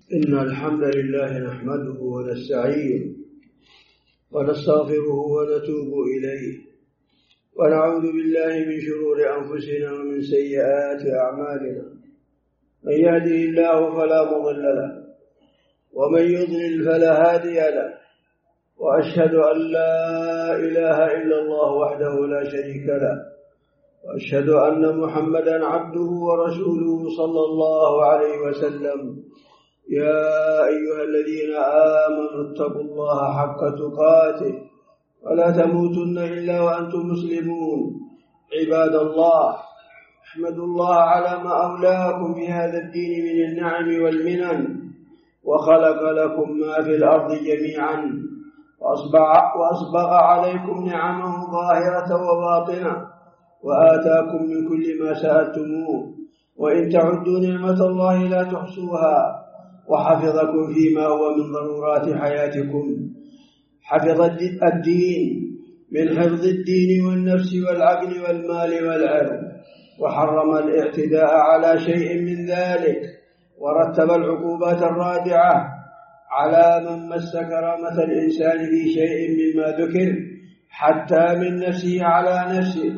إن الحمد لله نحمده ونستعينه ونستغفره ونتوب إليه ونعوذ بالله من شرور أنفسنا ومن سيئات أعمالنا. من يهده الله فلا مضل له ومن يضلل فلا هادي له، وأشهد أن لا إله إلا الله وحده لا شريك له، وأشهد أن محمدا عبده ورسوله صلى الله عليه وسلم. يا أيها الذين آمنوا اتقوا الله حق تقاته ولا تموتن إلا وأنتم مسلمون. عباد الله، احمدوا الله على ما أولاكم في هذا الدين من النعم والمنن، وخلق لكم ما في الأرض جميعا، وأسبغ عليكم نعمه ظاهرة وباطنة، وآتاكم من كل ما سألتموه، وإن تعدوا نعمة الله لا تحصوها، وحفظكم فيما هو من ضرورات حياتكم. حفظ الدين من حفظ الدين والنفس والعقل والمال والعرض، وحرم الاعتداء على شيء من ذلك، ورتب العقوبات الرادعة على من مس كرامة الإنسان في شيء مما ذكر، حتى من نفسه على نفسه.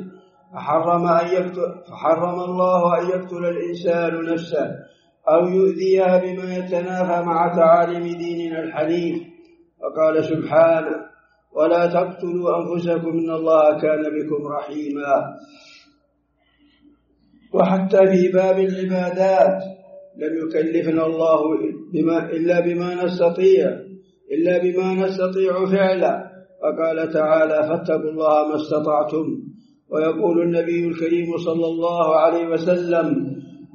فحرم الله أن يقتل الإنسان نفسه أو يؤذيها بما يتنافى مع تعاليم ديننا الحنيف. وقال سبحانه: ولا تقتلوا أنفسكم إن الله كان بكم رحيما. وحتى في باب العبادات لم يكلفنا الله إلا بما نستطيع فعله، وقال تعالى: فاتقوا الله ما استطعتم. ويقول النبي الكريم صلى الله عليه وسلم: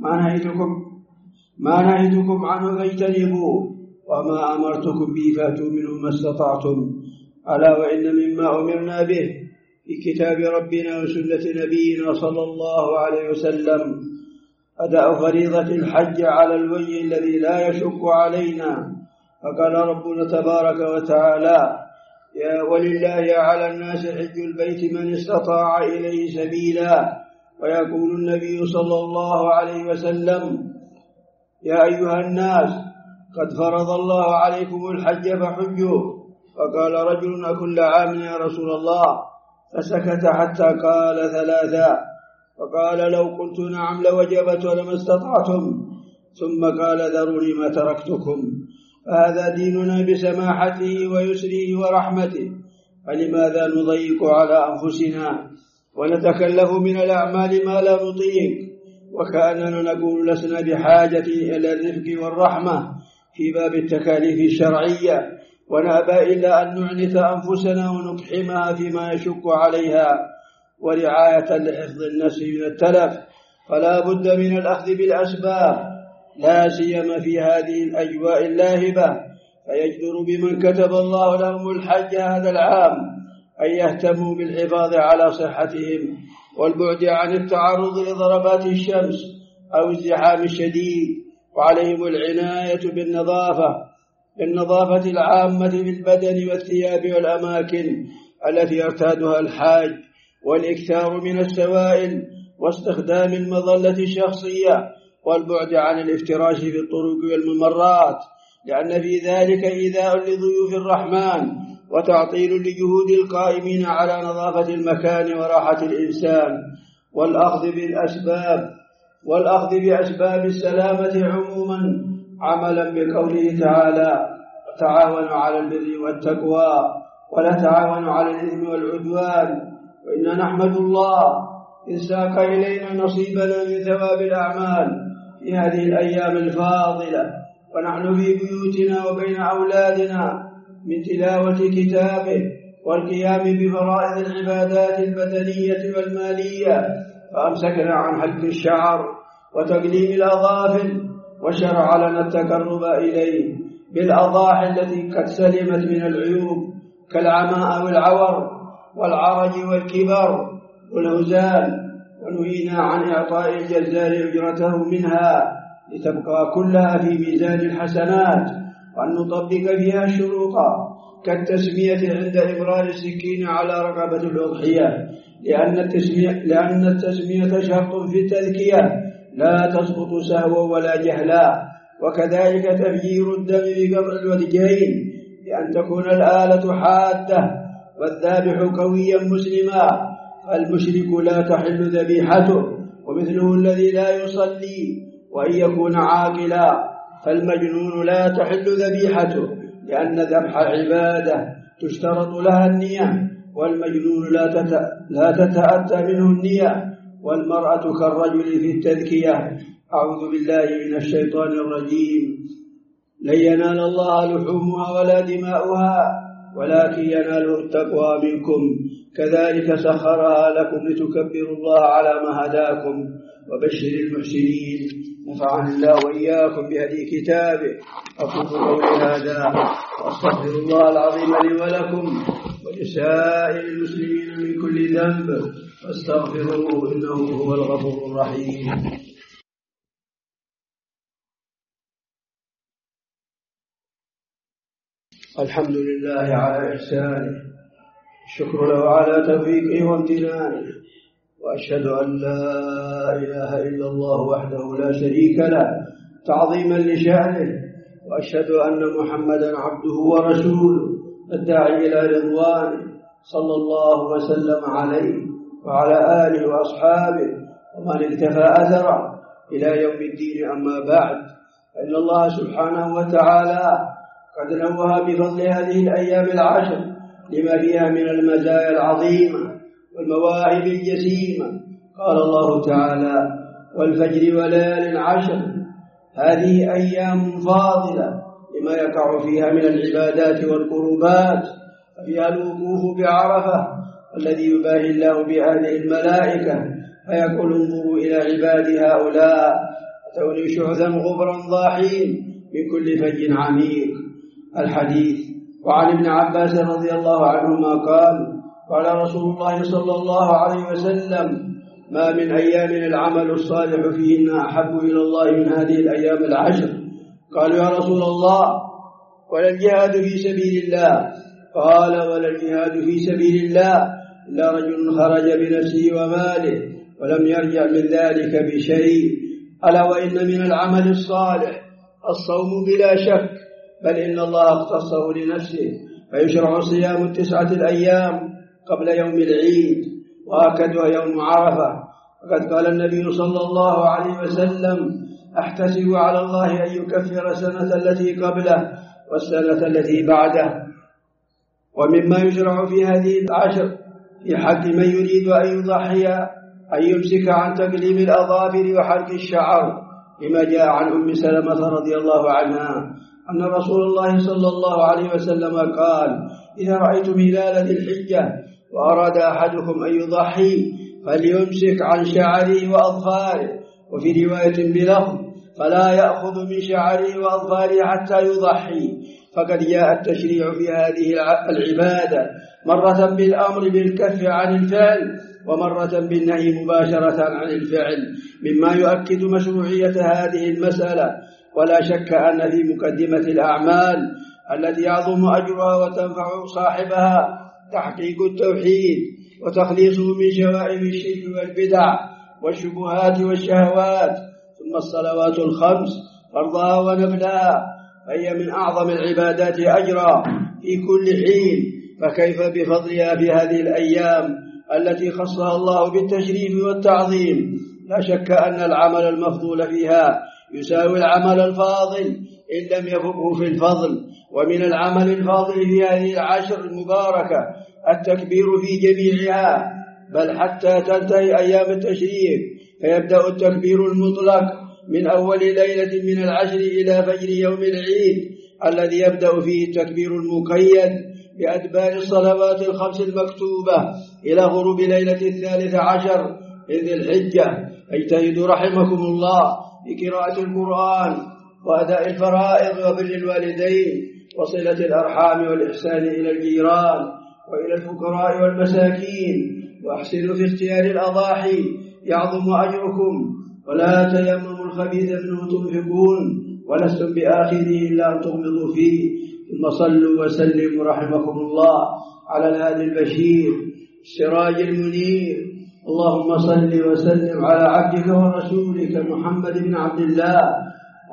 ما نهيتكم عنه فاجتنبوه، وما أمرتكم به فأتوا منه ما استطعتم. ألا وإن مما أمرنا به في كتاب ربنا وسنة نبينا صلى الله عليه وسلم أداء فريضة الحج على الوجه الذي لا يشق علينا. فقال ربنا تبارك وتعالى: ولله على الناس حج البيت من استطاع إليه سبيلا. ويقول النبي صلى الله عليه وسلم: يا أيها الناس قد فرض الله عليكم الحج فحجوا. فقال رجل: أكل عام يا رسول الله؟ فسكت حتى قال ثلاثا، فقال: لو قلت نعم لوجبت ولما استطعتم. ثم قال: ذروني ما تركتكم. فهذا ديننا بسماحته ويسره ورحمته، فلماذا نضيق على أنفسنا ونتكلف من الأعمال ما لا نطيق، وكأننا نقول لسنا بحاجة إلى الرفق والرحمة في باب التكاليف الشرعية، ونأبى إلا أن نعنت أنفسنا ونقحمها فيما يشق عليها، ورعاية لحفظ النفس من التلف. فلا بد من الأخذ بالأسباب، لا سيما في هذه الأجواء اللاهبة. فيجدر بمن كتب الله لهم الحج هذا العام أن يهتموا بالحفاظ على صحتهم والبعد عن التعرض لضربات الشمس أو الزحام الشديد، وعليهم العناية بالنظافة العامة بالبدن والثياب والأماكن التي يرتادها الحاج، والإكثار من السوائل، واستخدام المظلة الشخصية، والبعد عن الافتراش في الطرق والممرات، لأن في ذلك إيذاء لضيوف الرحمن وتعطيل لجهود القائمين على نظافة المكان وراحة الإنسان. والأخذ بأسباب السلامة عموما، عملا بقوله تعالى: وتعاونوا على البر والتقوى ولا تعاونوا على الإثم والعدوان. وإن نحمد الله إن ساق إلينا نصيبنا من ثواب الأعمال في هذه الأيام الفاضلة، ونحن في بيوتنا وبين أولادنا، من تلاوة كتابه والقيام بفرائض العبادات البدنية والمالية، فأمسكنا عن حلق الشعر وتقليم الأظافر، وشرع لنا التقرب إليه بالأضاحي التي قد سلمت من العيوب كالعماء والعور والعرج والكبر والهزال، ونهينا عن إعطاء الجزار أجرته منها لتبقى كلها في ميزان الحسنات، وأن نطبق فيها الشروط كالتسمية عند إبرار السكين على رقبة الأضحية، لأن التسمية شرط في التذكية لا تسقط سهوا ولا جهلا، وكذلك تفجير الدم بقطع الوجهين بأن تكون الآلة حادة والذابح قويا مسلما، فالمشرك لا تحل ذبيحته، ومثله الذي لا يصلي وإن يكون عاقلا، فالمجنون لا تحل ذبيحته، لأن ذبح عبادة تشترط لها النية، والمجنون لا تتأتى منه النية، والمرأة كالرجل في التذكية. أعوذ بالله من الشيطان الرجيم. لن ينال الله لحومها ولا دماؤها ولكن يناله التقوى منكم، كذلك سخرها لكم لتكبروا الله على ما هداكم، وبشر المحسنين. نفعني الله وإياكم بهدي كتابه. أقول قولي هذا وأستغفر الله العظيم لي ولكم ولسائر المسلمين من كل ذنب، فاستغفروه إنه هو الغفور الرحيم. الحمد لله على إحسانه، الشكر له على توفيقه وامتنانه، وأشهد أن لا إله إلا الله وحده لا شريك له تعظيما لشأنه، وأشهد أن محمدا عبده ورسوله الداعي إلى رضوانه، صلى الله وسلم عليه وعلى آله وأصحابه ومن اكتفى أثره إلى يوم الدين. أما بعد، فإن الله سبحانه وتعالى قد نوه بفضل هذه الأيام العشر لما فيها من المزايا العظيمة والمواهب الجسيمة. قال الله تعالى: والفجر وليال عشر. هذه أيام فاضلة لما يقع فيها من العبادات والقربات، ففيها الوقوف بعرفة الذي يباهي الله بهذه الملائكة، فيقول: انظروا إلى عبادي هؤلاء أتوني شعثا غبرا ضاحين من كل فج عميق. الحديث. وعن ابن عباس رضي الله عنهما قال: قال رسول الله صلى الله عليه وسلم: ما من أيام العمل الصالح فيهن أحب إلى الله من هذه الأيام العشر. قالوا: يا رسول الله، ولا الجهاد في سبيل الله؟ قال: ولا الجهاد في سبيل الله إلا رجل خرج بنفسه وماله ولم يرجع من ذلك بشيء. ألا وإن من العمل الصالح الصوم بلا شك، بل إن الله اختصه لنفسه، فيشرع صيام 9 الأيام قبل يوم العيد، وأكدها يوم عرفة. وقد قال النبي صلى الله عليه وسلم: أحتسب على الله أن يكفر السنة التي قبله والسنة التي بعده. ومما يشرع في هذه العشر في حق من يريد أن يضحي أن يمسك عن تقليم الأظافر وحلق الشعر، لما جاء عن أم سلمة رضي الله عنها أن رسول الله صلى الله عليه وسلم قال: إذا رأيتم هلال ذي الحجة وأراد أحدكم أن يضحي فليمسك عن شعره وأظفاره. وفي رواية بلفظ: فلا يأخذ من شعره وأظفاره حتى يضحي. فقد جاء التشريع في هذه العبادة مرة بالأمر بالكف عن الفعل، ومرة بالنهي مباشرة عن الفعل، مما يؤكد مشروعية هذه المسألة. ولا شك أن في مقدمة الأعمال التي يعظم أجرها وتنفع صاحبها تحقيق التوحيد وتخليصه من شوائب الشرك والبدع والشبهات والشهوات. ثم الصلوات الخمس فرضها ونفلها، فهي من أعظم العبادات أجرا في كل حين، فكيف بفضلها في هذه الأيام التي خصها الله بالتشريف والتعظيم؟ لا شك أن العمل المفضول فيها يساوي العمل الفاضل إن لم يفقه في الفضل. ومن العمل الفاضل في هذه العشر المباركة التكبير في جميعها، بل حتى تنتهي أيام التشريق، فيبدأ التكبير المطلق من أول ليلة من العشر إلى فجر يوم العيد الذي يبدأ فيه التكبير المقيد بأدبار الصلوات الخمس المكتوبة إلى غروب ليلة 13 من ذي الحجة. اجتهدوا رحمكم الله بقراءة القرآن وأداء الفرائض وبر الوالدين وصلة الأرحام والإحسان إلى الجيران وإلى الفقراء والمساكين، وأحسنوا في اختيار الأضاحي يعظم أجركم. ولا تيمموا الخبيث منه تنفقون ولستم بآخذه إلا أن تغمضوا فيه. ثم صلوا وسلموا رحمكم الله على الهادي البشير السراج المنير. اللهم صل وسلم على عبدك ورسولك محمد بن عبد الله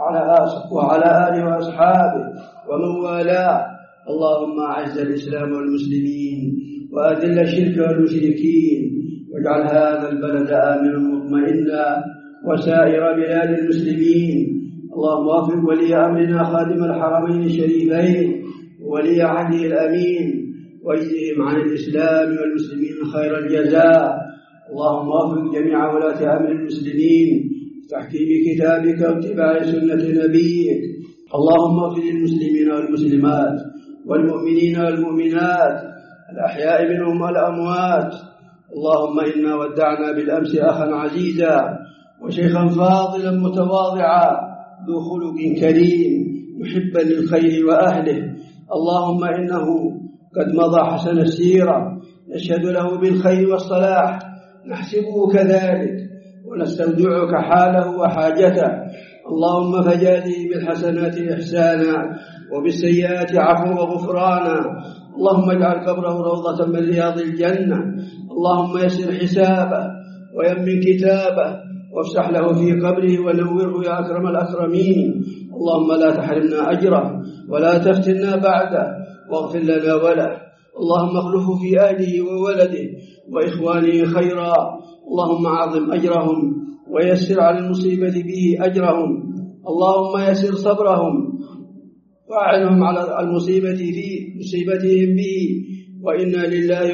وعلى آله وأصحابه ومن والاه. اللهم أعز الإسلام والمسلمين وأذل الشرك والمشركين، واجعل هذا البلد آمنا مطمئنا وسائر بلاد المسلمين. اللهم وفق ولي أمرنا خادم الحرمين الشريفين ولي عهده الأمين، واجزهم عن الإسلام والمسلمين خير الجزاء. اللهم وفق جميع ولاة أمر المسلمين تحكيم كتابك واتباع سنة نبيك. اللهم اغفر للمسلمين والمسلمات والمؤمنين والمؤمنات الأحياء منهم والأموات. اللهم إنا ودعنا بالأمس أخا عزيزا وشيخا فاضلا متواضعا ذو خلق كريم محبا للخير وأهله. اللهم إنه قد مضى حسن السيرة، نشهد له بالخير والصلاح، نحسبه كذلك ونستودعك حاله وحاجته. اللهم فجازه بالحسنات إحسانا وبالسيئات عفوا وغفرانا. اللهم اجعل قبره روضة من رياض الجنة. اللهم يسر حسابه ويمن كتابه وافسح له في قبره ونوره يا أكرم الأكرمين. اللهم لا تحرمنا أجره ولا تفتنا بعده، واغفر لنا وله. اللهم اخلفه في أهله وولده وإخوانه خيرا. اللهم عظم أجرهم ويسر على المصيبة به أجرهم. اللهم يسر صبرهم وأعنهم على المصيبة في مصيبتهم به. وإنا لله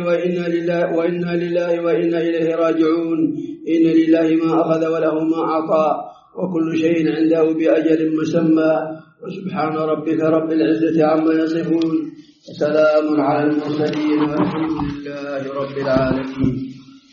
وإنا إليه راجعون. إن لله ما أخذ وله ما أعطى وكل شيء عنده بأجل مسمى. وسبحان ربك رب العزة عما يصفون وسلام على المرسلين والحمد لله رب العالمين.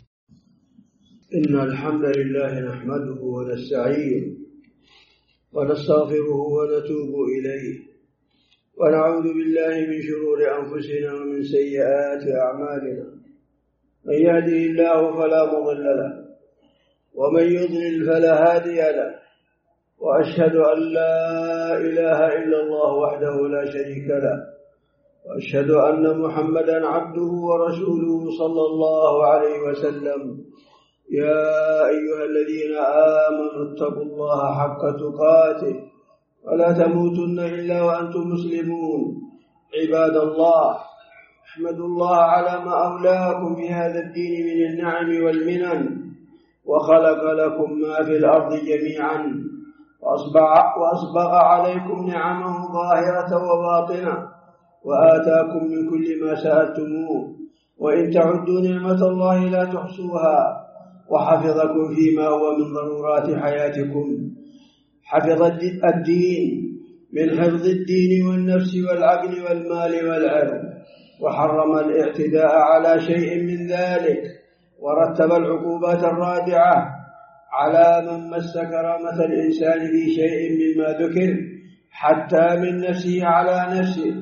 إن الحمد لله نحمده ونستعينه ونستغفره ونتوب إليه، ونعوذ بالله من شرور أنفسنا ومن سيئات أعمالنا. من يهده الله فلا مضل له ومن يضلل فلا هادي له، وأشهد أن لا إله إلا الله وحده لا شريك له، وأشهد أن محمدا عبده ورسوله صلى الله عليه وسلم. يا أيها الذين آمنوا اتقوا الله حق تقاته ولا تموتن إلا وأنتم مسلمون. عباد الله، احمدوا الله على ما أولاكم في هذا الدين من النعم والمنن، وخلق لكم ما في الأرض جميعا، وأسبغ عليكم نعمه ظاهرة وباطنة، وآتاكم من كل ما سألتموه، وإن تعدوا نعمة الله لا تحصوها، وحفظكم فيما هو من ضرورات حياتكم. حفظ الدين من حفظ الدين والنفس والعقل والمال والعرض، وحرم الاعتداء على شيء من ذلك، ورتب العقوبات الرادعة على من مس كرامة الإنسان في شيء مما ذكر، حتى من نفسه على نفسه.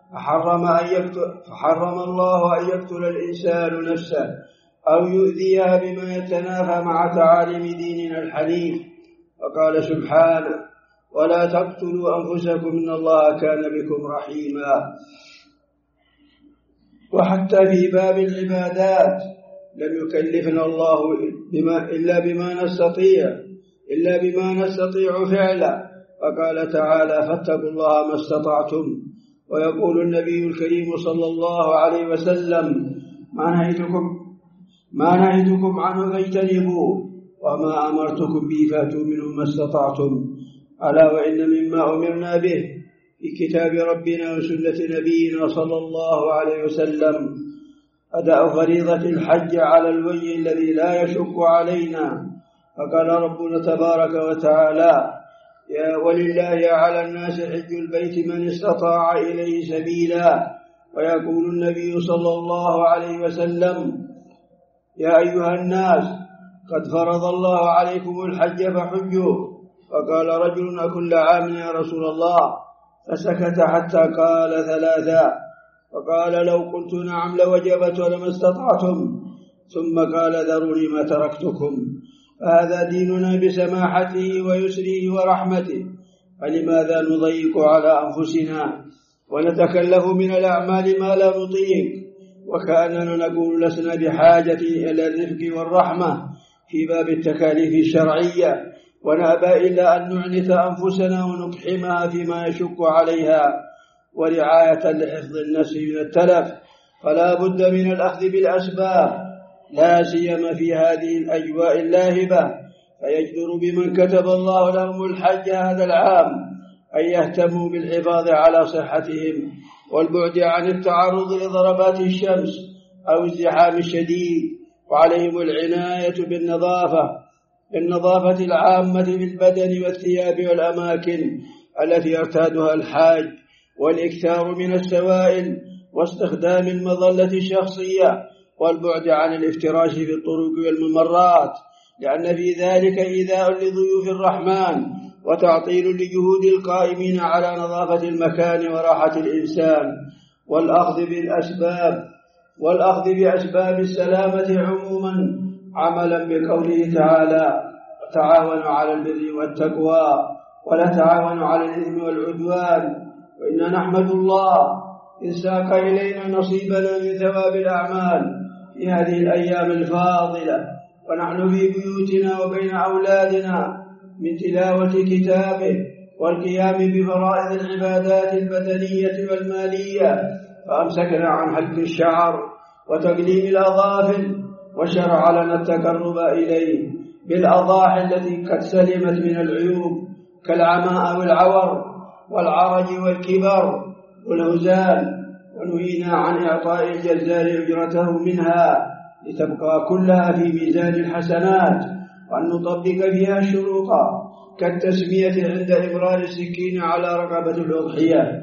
فحرم الله أن يقتل الإنسان نفسه أو يؤذيها بما يتنافى مع تعاليم ديننا الحنيف. وقال سبحانه: ولا تقتلوا أنفسكم إن الله كان بكم رحيما. وحتى في باب العبادات لم يكلفنا الله إلا بما نستطيع فعله. فقال تعالى: فاتقوا الله ما استطعتم. ويقول النبي الكريم صلى الله عليه وسلم: ما نهيتكم عنه فاجتنبوه، وما أمرتكم به فأتوا منه ما استطعتم. ألا وإن مما أمرنا به في كتاب ربنا وسنة نبينا صلى الله عليه وسلم أداء فريضة الحج على الوجه الذي لا يشق علينا. فقال ربنا تبارك وتعالى: ولله على الناس حج البيت من استطاع إليه سبيلا. ويقول النبي صلى الله عليه وسلم: يا أيها الناس قد فرض الله عليكم الحج فحجوا. فقال رجل: أكل عام يا رسول الله؟ فسكت حتى قال ثلاثا، فقال: لو قلت نعم لوجبت ولما استطعتم. ثم قال: ذروني ما تركتكم. فهذا ديننا بسماحته ويسره ورحمته، فلماذا نضيق على أنفسنا ونتكلف من الأعمال ما لا نطيق، وكأننا نقول لسنا بحاجة إلى الرفق والرحمة في باب التكاليف الشرعية، ونأبى إلا أن نعنت أنفسنا ونقحمها فيما يشق عليها ورعاية لحفظ النفس من التلف، فلا بد من الأخذ بالأسباب، لا سيما في هذه الأجواء اللاهبة. فيجدر بمن كتب الله لهم الحج هذا العام أن يهتموا بالحفاظ على صحتهم والبعد عن التعرض لضربات الشمس أو الزحام الشديد، وعليهم العناية بالنظافة العامة في البدن والثياب والأماكن التي يرتادها الحاج، والإكثار من السوائل واستخدام المظلة الشخصية، والبعد عن الافتراش في الطرق والممرات، لأن في ذلك إيذاء لضيوف الرحمن وتعطيل لجهود القائمين على نظافة المكان وراحة الإنسان. والأخذ بأسباب السلامة عموما، عملا بقوله تعالى: تعاونوا على البر والتقوى ولا تعاونوا على الإثم والعدوان. وإنا نحمد الله إن ساق إلينا نصيبنا من ثواب الأعمال في هذه الأيام الفاضلة، ونحن في بيوتنا وبين أولادنا، من تلاوة كتابه والقيام بفرائض العبادات البدنية والمالية، فأمسكنا عن حلق الشعر وتقليم الأظافر، وشرع لنا التقرب إليه بالأضاحي التي قد سلمت من العيوب كالعماء والعور والعرج والكبر والهزال، ونهينا عن إعطاء الجزار أجرته منها لتبقى كلها في ميزان الحسنات، وأن نطبق فيها الشروط كالتسمية عند إبرار السكين على رقبة الأضحية،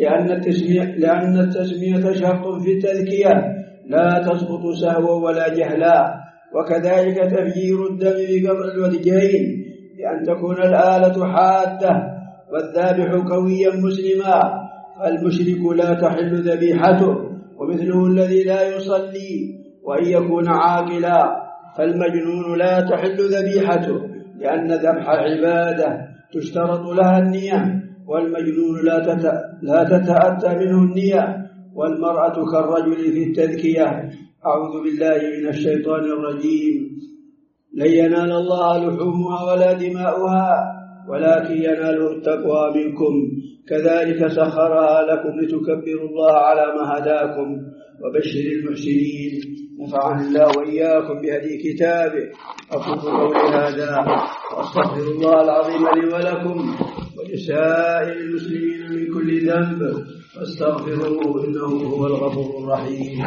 لأن التسمية شرط في التذكية لا تسقط سهوا ولا جهلا، وكذلك تفجير الدم بقطع الوجهين، بأن تكون الآلة حادة والذابح قويا مسلما، فالمشرك لا تحل ذبيحته، ومثله الذي لا يصلي وإن يكون عاقلا، فالمجنون لا تحل ذبيحته، لأن ذبح عبادة تشترط لها النية، والمجنون لا تتأتى منه النية، والمرأة كالرجل في التذكية. أعوذ بالله من الشيطان الرجيم. لن ينال الله لحومها ولا دماؤها ولكن يناله التقوى منكم، كذلك سخرها لكم لتكبروا الله على ما هداكم، وبشر المحسنين. نفعني الله وإياكم بهدي كتابه. أقول قولي هذا وأستغفر الله العظيم لي ولكم ولسائر المسلمين من كل ذنب، فاستغفروه إنه هو الغفور الرحيم.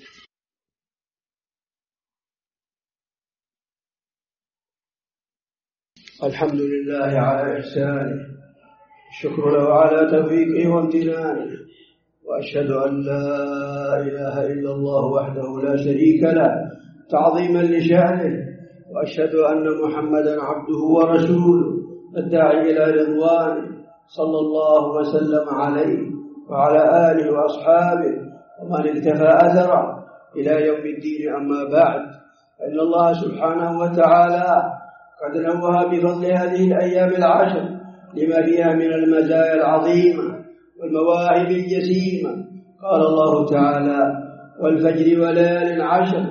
الحمد لله على إحسانه، الشكر له على توفيقه وامتنانه، وأشهد أن لا إله إلا الله وحده لا شريك له تعظيما لشأنه، وأشهد أن محمدا عبده ورسوله الداعي إلى رضوانه، صلى الله وسلم عليه وعلى آله وأصحابه ومن اكتفى أثره إلى يوم الدين. أما بعد، فإن الله سبحانه وتعالى قد نوه بفضل هذه الأيام العشر لما فيها من المزايا العظيمة والمواهب الجسيمة. قال الله تعالى: والفجر وليال عشر.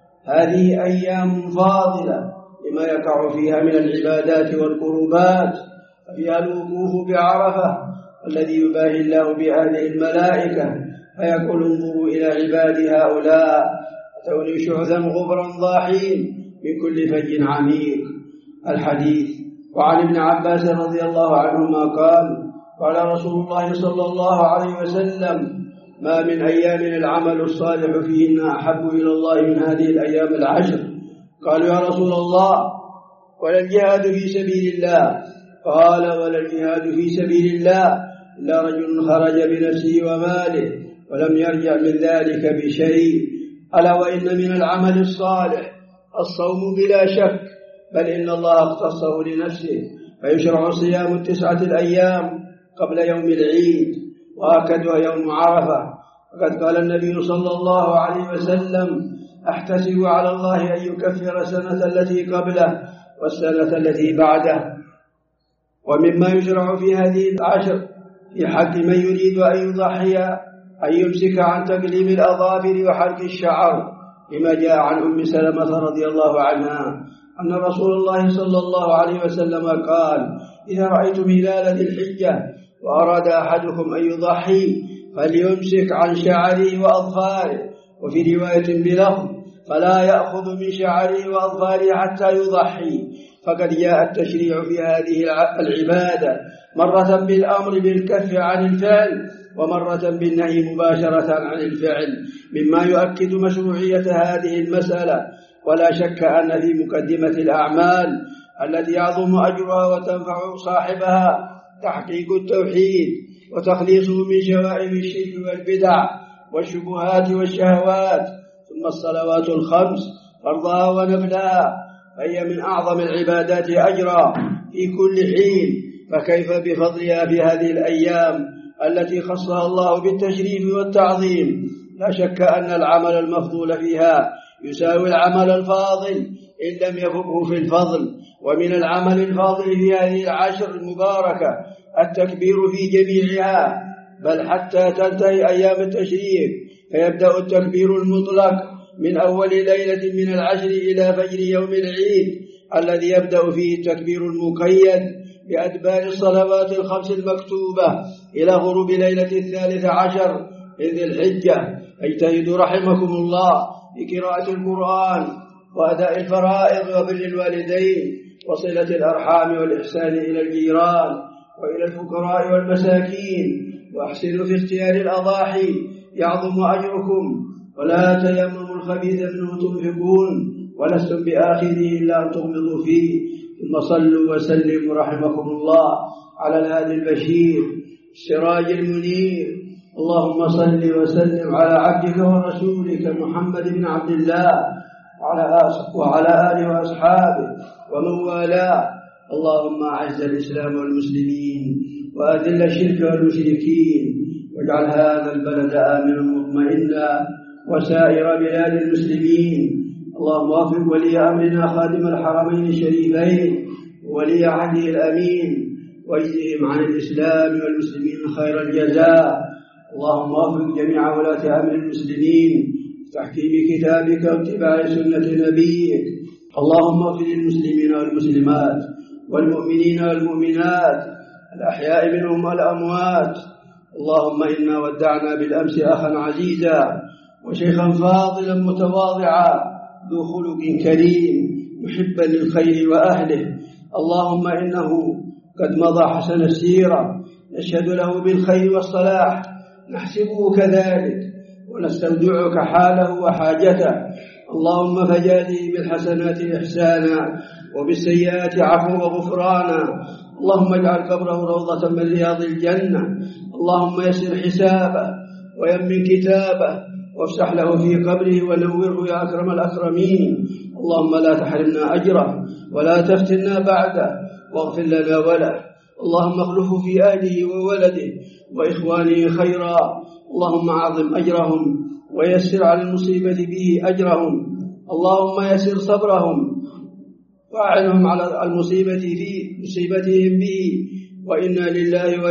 هذه أيام فاضلة لما يقع فيها من العبادات والقربات، ففيها الوقوف بعرفة الذي يباهي الله بهذه الملائكة، فيقول: انظروا إلى عبادي هؤلاء أتوني شعثا غبرا ضاحين من كل فج عميق. الحديث. وعن ابن عباس رضي الله عنهما قال: قال رسول الله صلى الله عليه وسلم: ما من أيام العمل الصالح فيهن أحب إلى الله من هذه الأيام العشر. قالوا: يا رسول الله، ولا الجهاد في سبيل الله؟ قال: ولا الجهاد في سبيل الله إلا رجل خرج بنفسه وماله ولم يرجع من ذلك بشيء. ألا وإن من العمل الصالح الصوم بلا شك، بل إن الله اختصه لنفسه، فيشرع صيام 9 الأيام قبل يوم العيد، وآكدها يوم عرفة. وقد قال النبي صلى الله عليه وسلم: أحتسب على الله أن يكفر السنة التي قبله والسنة التي بعده. ومما يشرع في هذه العشر في حق من يريد أن يضحي أن يمسك عن تقليم الأظافر وحلق الشعر، لما جاء عن أم سلمة رضي الله عنها أن رسول الله صلى الله عليه وسلم قال: إذا رأيتم هلال ذي الحجة وأراد أحدكم أن يضحي فليمسك عن شعره وأظفاره، وفي رواية بلفظ: فلا يأخذ من شعره وأظفاره حتى يضحي. فقد جاء التشريع في هذه العبادة مرة بالأمر بالكف عن الفعل، ومرة بالنهي مباشرة عن الفعل، مما يؤكد مشروعية هذه المسألة. ولا شك أن في مقدمة الأعمال التي يعظم أجرها وتنفع صاحبها تحقيق التوحيد وتخليصه من شوائب الشرك والبدع والشبهات والشهوات. ثم الصلوات الخمس فرضها ونفلها فهي من أعظم العبادات أجرا في كل حين، فكيف بفضلها في هذه الأيام التي خصها الله بالتشريف والتعظيم؟ لا شك أن العمل المفضول فيها يساوي العمل الفاضل إن لم يفقه في الفضل. ومن العمل الفاضل في هذه العشر المباركة التكبير في جميعها، بل حتى تنتهي أيام التشريق، فيبدأ التكبير المطلق من أول ليلة من العشر إلى فجر يوم العيد الذي يبدأ فيه التكبير المقيد بأدبار الصلوات الخمس المكتوبة إلى غروب ليلة 13 من ذي الحجة. اجتهدوا رحمكم الله في قراءة القرآن وأداء الفرائض وبر الوالدين وصلة الأرحام والإحسان إلى الجيران وإلى الفقراء والمساكين، وأحسنوا في اختيار الأضاحي يعظم أجركم. ولا تيمموا الخبيث منه تنفقون ولستم بآخره إلا أن تغمضوا فيه. ثم صلوا وسلموا رحمكم الله على الهادي البشير السراج المنير. اللهم صل وسلم على عبدك ورسولك محمد بن عبد الله وعلى آله وأصحابه ومن والاه. اللهم أعز الإسلام والمسلمين وأذل الشرك والمشركين، واجعل هذا البلد آمنا مطمئنا وسائر بلاد المسلمين. اللهم وفق ولي أمرنا خادم الحرمين الشريفين وولي عهده الأمين، واجزهم عن الإسلام والمسلمين خير الجزاء. اللهم وفق جميع ولاة أمر المسلمين تحكيم كتابك واتباع سنة نبيك. اللهم اغفر للمسلمين والمسلمات والمؤمنين والمؤمنات الأحياء منهم والأموات. اللهم إنا ودعنا بالأمس أخا عزيزا وشيخا فاضلا متواضعا ذو خلق كريم محبا للخير وأهله. اللهم إنه قد مضى حسن السيرة، نشهد له بالخير والصلاح، نحسبه كذلك ونستودعك حاله وحاجته. اللهم فجازه بالحسنات إحسانا وبالسيئات عفوا وغفرانا. اللهم اجعل قبره روضة من رياض الجنة. اللهم يسر حسابه ويمن كتابه وافسح له في قبره ونوره يا أكرم الأكرمين. اللهم لا تحرمنا أجره ولا تفتنا بعده، واغفر لنا وله. اللهم اخلفه في أهله وولده وإخوانه خيرا. اللهم أعظم أجرهم ويسر على المصيبة به أجرهم. اللهم يسر صبرهم وأعنهم على المصيبة في مصيبتهم به. وإنا لله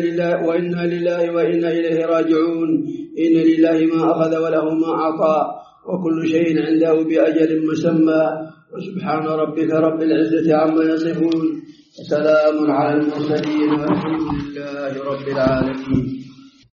وإنا إليه راجعون. إن لله ما أخذ وله ما أعطى وكل شيء عنده بأجل مسمى. وسبحان ربك رب العزة عما يصفون وسلام على المرسلين والحمد لله رب العالمين.